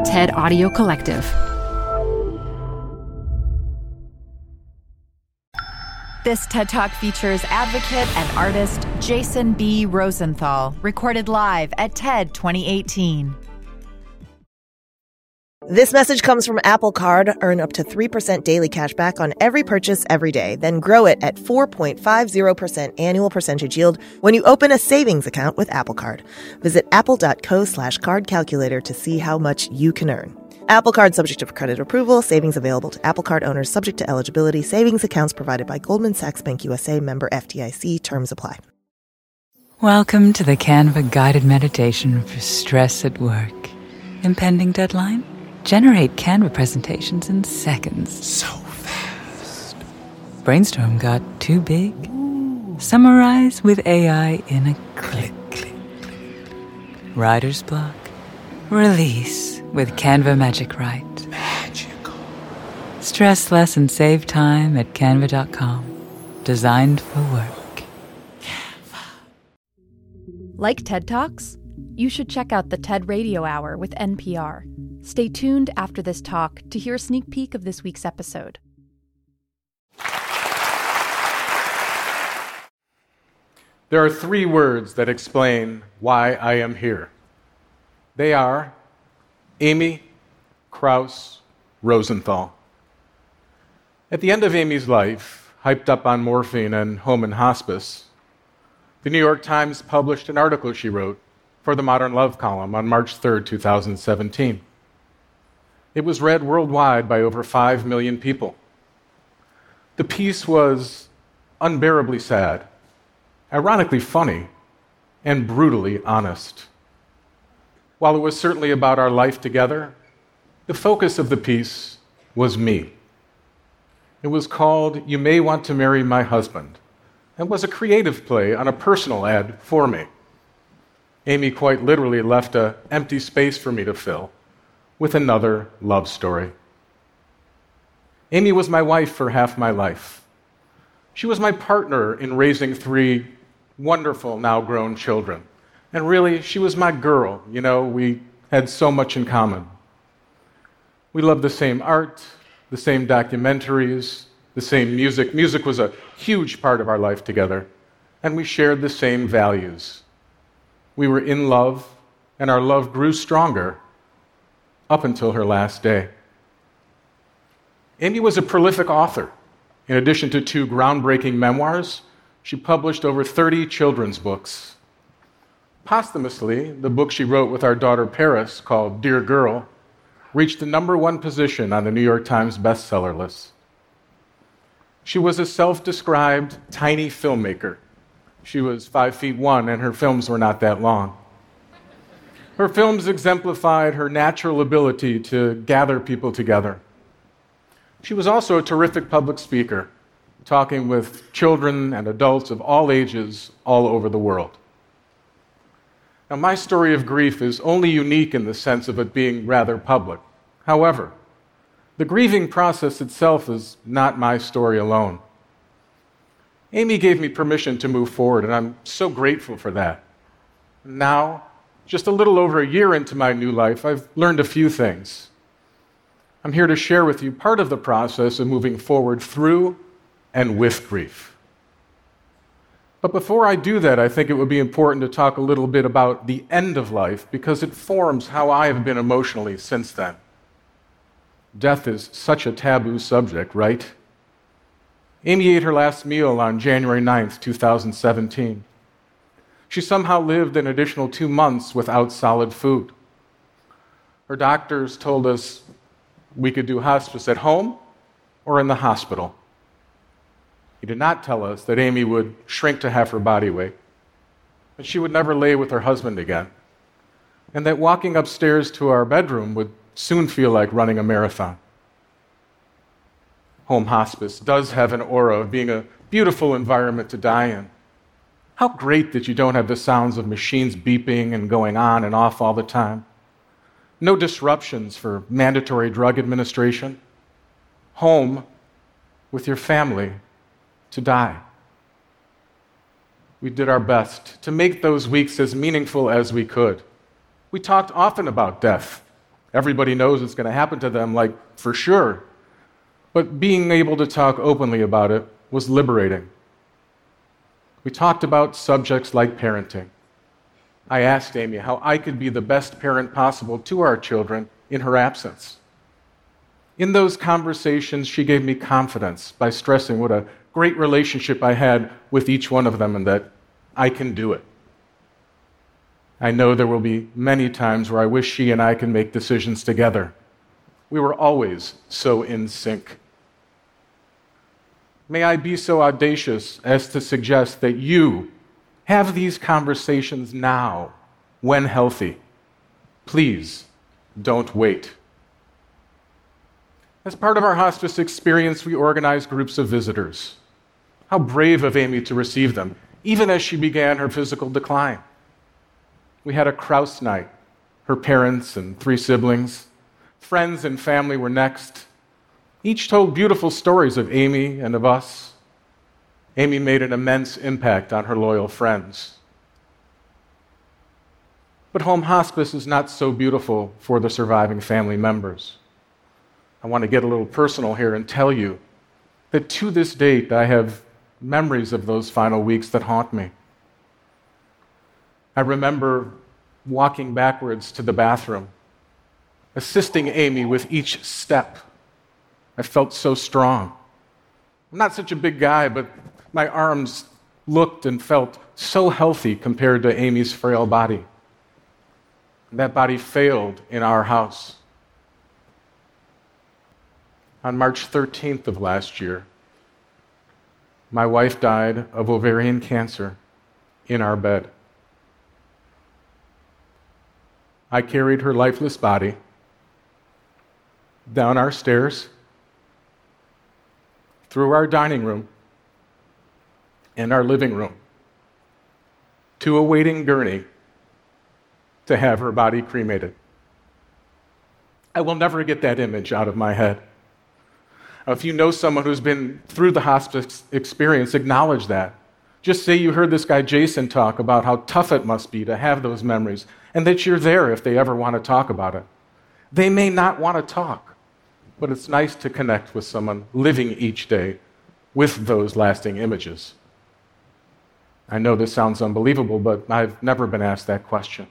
TED Audio Collective. This TED Talk features advocate and artist Jason B. Rosenthal, recorded live at TED 2018. This message comes from Apple Card. Earn up to 3% daily cash back on every purchase every day. Then grow it at 4.50% annual percentage yield when you open a savings account with Apple Card. Visit apple.co/card calculator to see how much you can earn. Apple Card subject to credit approval. Savings available to Apple Card owners subject to eligibility. Savings accounts provided by Goldman Sachs Bank USA, member FDIC. Terms apply. Welcome to the Canva guided meditation for stress at work. Impending deadline? Generate Canva presentations in seconds. So fast. Brainstorm got too big? Ooh. Summarize with AI in a click. Writer's block? Release with Canva Magic Write. Magical. Stress less and save time at canva.com. Designed for work. Canva. Like TED Talks? You should check out the TED Radio Hour with NPR. Stay tuned after this talk to hear a sneak peek of this week's episode. There are 3 words that explain why I am here. They are Amy Krouse Rosenthal. At the end of Amy's life, hyped up on morphine and home and hospice, the New York Times published an article she wrote for the Modern Love column on March 3, 2017. It was read worldwide by over 5 million people. The piece was unbearably sad, ironically funny, and brutally honest. While it was certainly about our life together, the focus of the piece was me. It was called You May Want to Marry My Husband, and was a creative play on a personal ad for me. Amy quite literally left an empty space for me to fill with another love story. Amy was my wife for half my life. She was my partner in raising 3 wonderful, now grown children. And really, she was my girl. You know, we had so much in common. We loved the same art, the same documentaries, the same music. Music was a huge part of our life together. And we shared the same values. We were in love, and our love grew stronger up until her last day. Amy was a prolific author. In addition to 2 groundbreaking memoirs, she published over 30 children's books. Posthumously, the book she wrote with our daughter Paris, called Dear Girl, reached the #1 position on the New York Times bestseller list. She was a self-described tiny filmmaker. She was 5'1", and her films were not that long. Her films exemplified her natural ability to gather people together. She was also a terrific public speaker, talking with children and adults of all ages all over the world. Now, my story of grief is only unique in the sense of it being rather public. However, the grieving process itself is not my story alone. Amy gave me permission to move forward, and I'm so grateful for that. Now, just a little over a year into my new life, I've learned a few things. I'm here to share with you part of the process of moving forward through and with grief. But before I do that, I think it would be important to talk a little bit about the end of life, because it forms how I have been emotionally since then. Death is such a taboo subject, right? Amy ate her last meal on January 9th, 2017. She somehow lived an additional 2 months without solid food. Her doctors told us we could do hospice at home or in the hospital. He did not tell us that Amy would shrink to half her body weight, that she would never lay with her husband again, and that walking upstairs to our bedroom would soon feel like running a marathon. Home hospice does have an aura of being a beautiful environment to die in. How great that you don't have the sounds of machines beeping and going on and off all the time. No disruptions for mandatory drug administration. Home with your family to die. We did our best to make those weeks as meaningful as we could. We talked often about death, Everybody knows it's going to happen to them, like, for sure. But being able to talk openly about it was liberating. We talked about subjects like parenting. I asked Amy how I could be the best parent possible to our children in her absence. In those conversations, she gave me confidence by stressing what a great relationship I had with each one of them and that I can do it. I know there will be many times where I wish she and I can make decisions together. We were always so in sync. May I be so audacious as to suggest that you have these conversations now, when healthy. Please don't wait. As part of our hospice experience, we organized groups of visitors. How brave of Amy to receive them, even as she began her physical decline. We had a Kraus night. Her parents and 3 siblings, friends and family were next. Each told beautiful stories of Amy and of us. Amy made an immense impact on her loyal friends. But home hospice is not so beautiful for the surviving family members. I want to get a little personal here and tell you that to this date, I have memories of those final weeks that haunt me. I remember walking backwards to the bathroom, assisting Amy with each step. I felt so strong. I'm not such a big guy, but my arms looked and felt so healthy compared to Amy's frail body. That body failed in our house. On March 13th of last year, my wife died of ovarian cancer in our bed. I carried her lifeless body down our stairs, through our dining room and our living room, to a waiting gurney to have her body cremated. I will never get that image out of my head. If you know someone who's been through the hospice experience, acknowledge that. Just say you heard this guy Jason talk about how tough it must be to have those memories, and that you're there if they ever want to talk about it. They may not want to talk, but it's nice to connect with someone living each day with those lasting images. I know this sounds unbelievable, but I've never been asked that question.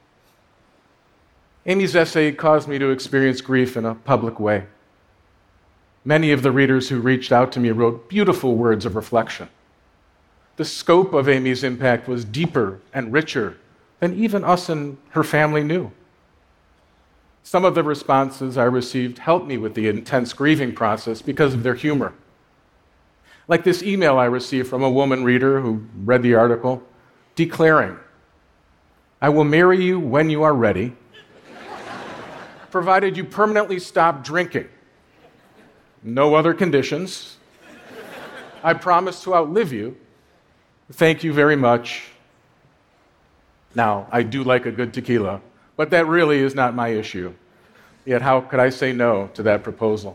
Amy's essay caused me to experience grief in a public way. Many of the readers who reached out to me wrote beautiful words of reflection. The scope of Amy's impact was deeper and richer than even us and her family knew. Some of the responses I received helped me with the intense grieving process because of their humor. Like this email I received from a woman reader who read the article, declaring, "I will marry you when you are ready, provided you permanently stop drinking. No other conditions. I promise to outlive you. Thank you very much." Now, I do like a good tequila, but that really is not my issue. Yet how could I say no to that proposal?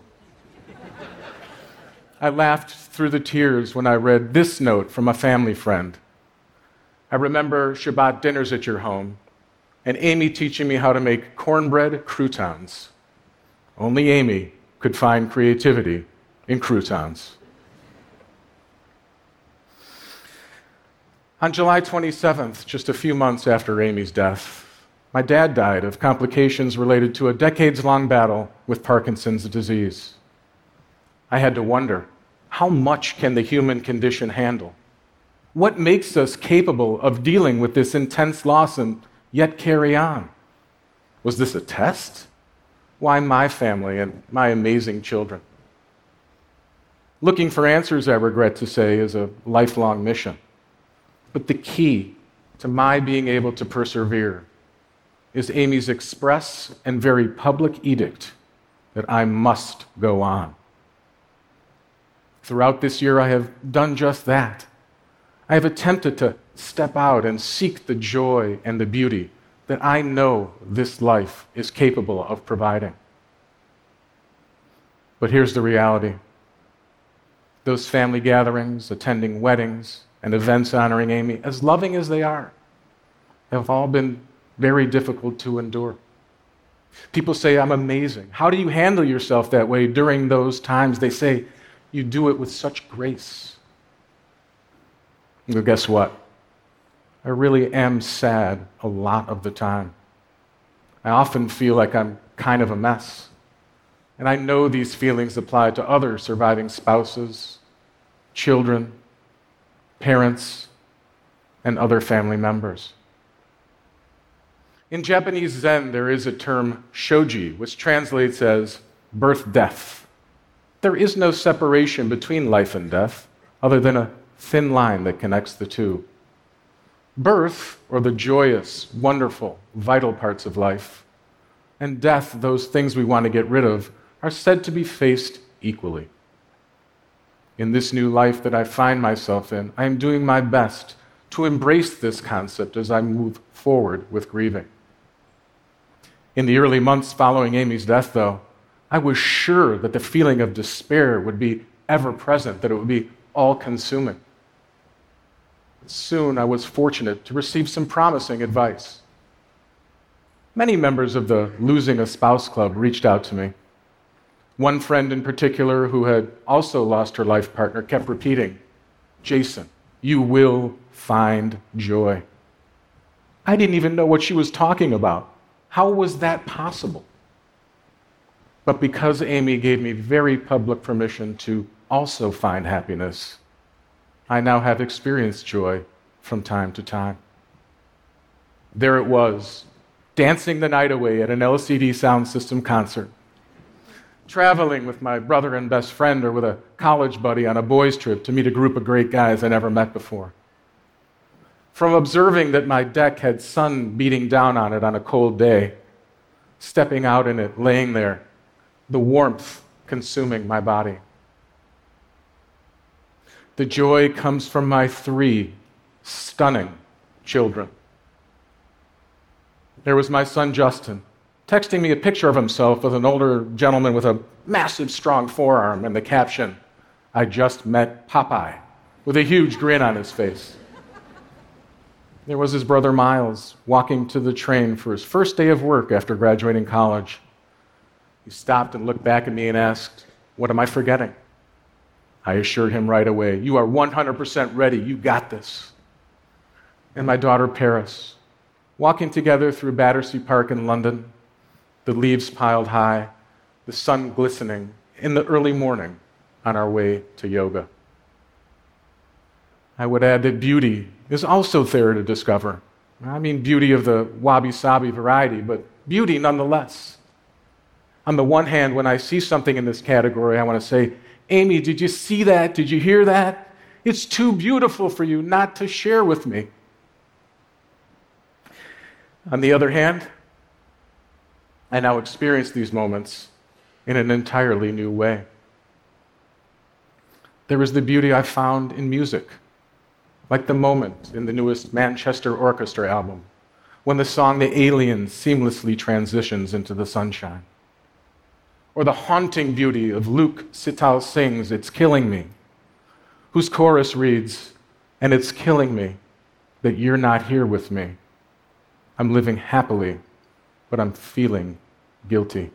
I laughed through the tears when I read this note from a family friend. "I remember Shabbat dinners at your home, and Amy teaching me how to make cornbread croutons. Only Amy could find creativity in croutons." On July 27th, just a few months after Amy's death, my dad died of complications related to a decades-long battle with Parkinson's disease. I had to wonder, how much can the human condition handle? What makes us capable of dealing with this intense loss and yet carry on? Was this a test? Why my family and my amazing children? Looking for answers, I regret to say, is a lifelong mission. But the key to my being able to persevere is Amy's express and very public edict that I must go on. Throughout this year, I have done just that. I have attempted to step out and seek the joy and the beauty that I know this life is capable of providing. But here's the reality. Those family gatherings, attending weddings, and events honoring Amy, as loving as they are, have all been very difficult to endure. People say, I'm amazing. How do you handle yourself that way during those times? They say, you do it with such grace. Well, guess what? I really am sad a lot of the time. I often feel like I'm kind of a mess. And I know these feelings apply to other surviving spouses, children, parents, and other family members. In Japanese Zen, there is a term shoji, which translates as birth-death. There is no separation between life and death, other than a thin line that connects the two. Birth, or the joyous, wonderful, vital parts of life, and death, those things we want to get rid of, are said to be faced equally. In this new life that I find myself in, I am doing my best to embrace this concept as I move forward with grieving. In the early months following Amy's death, though, I was sure that the feeling of despair would be ever present, that it would be all-consuming. Soon I was fortunate to receive some promising advice. Many members of the Losing a Spouse Club reached out to me. One friend in particular, who had also lost her life partner, kept repeating, Jason, you will find joy. I didn't even know what she was talking about. How was that possible? But because Amy gave me very public permission to also find happiness, I now have experienced joy from time to time. There it was, dancing the night away at an LCD Sound System concert, traveling with my brother and best friend or with a college buddy on a boys' trip to meet a group of great guys I never met before. From observing that my deck had sun beating down on it on a cold day, stepping out in it, laying there, the warmth consuming my body. The joy comes from my 3 stunning children. There was my son Justin, texting me a picture of himself with an older gentleman with a massive, strong forearm and the caption, I just met Popeye, with a huge grin on his face. There was his brother Miles, walking to the train for his first day of work after graduating college. He stopped and looked back at me and asked, what am I forgetting? I assured him right away, you are 100% ready, you got this. And my daughter Paris, walking together through Battersea Park in London, the leaves piled high, the sun glistening in the early morning on our way to yoga. I would add that beauty is also there to discover. I mean beauty of the wabi-sabi variety, but beauty nonetheless. On the one hand, when I see something in this category, I want to say, Amy, did you see that? Did you hear that? It's too beautiful for you not to share with me. On the other hand, I now experience these moments in an entirely new way. There is the beauty I found in music, like the moment in the newest Manchester Orchestra album, when the song The Alien seamlessly transitions into the sunshine. Or the haunting beauty of Luke Sital Singh's It's Killing Me, whose chorus reads, and it's killing me that you're not here with me. I'm living happily, but I'm feeling guilty.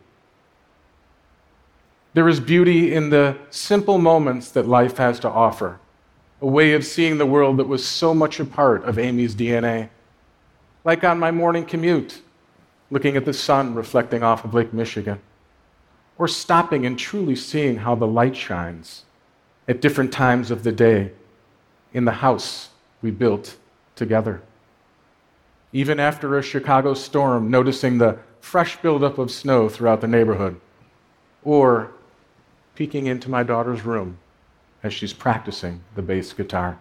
There is beauty in the simple moments that life has to offer, a way of seeing the world that was so much a part of Amy's DNA. Like on my morning commute, looking at the sun reflecting off of Lake Michigan, or stopping and truly seeing how the light shines at different times of the day in the house we built together. Even after a Chicago storm, noticing the fresh buildup of snow throughout the neighborhood, or peeking into my daughter's room as she's practicing the bass guitar.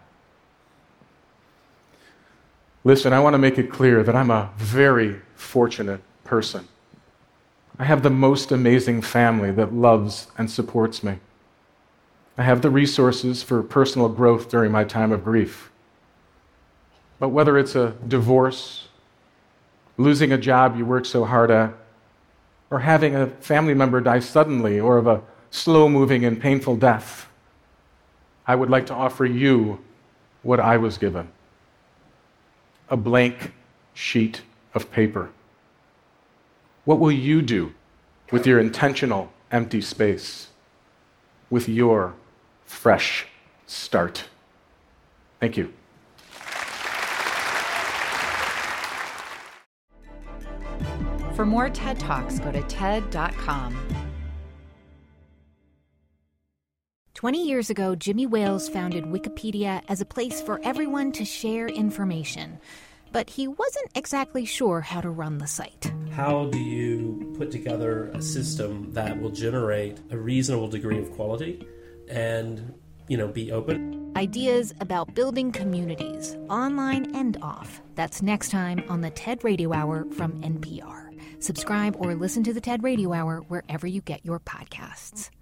Listen, I want to make it clear that I'm a very fortunate person. I have the most amazing family that loves and supports me. I have the resources for personal growth during my time of grief. But whether it's a divorce, losing a job you worked so hard at, or having a family member die suddenly or of a slow-moving and painful death, I would like to offer you what I was given: a blank sheet of paper. What will you do with your intentional empty space, with your fresh start? Thank you. For more TED Talks, go to TED.com. 20 years ago, Jimmy Wales founded Wikipedia as a place for everyone to share information. But he wasn't exactly sure how to run the site. How do you put together a system that will generate a reasonable degree of quality and, be open? Ideas about building communities, online and off. That's next time on the TED Radio Hour from NPR. Subscribe or listen to the TED Radio Hour wherever you get your podcasts.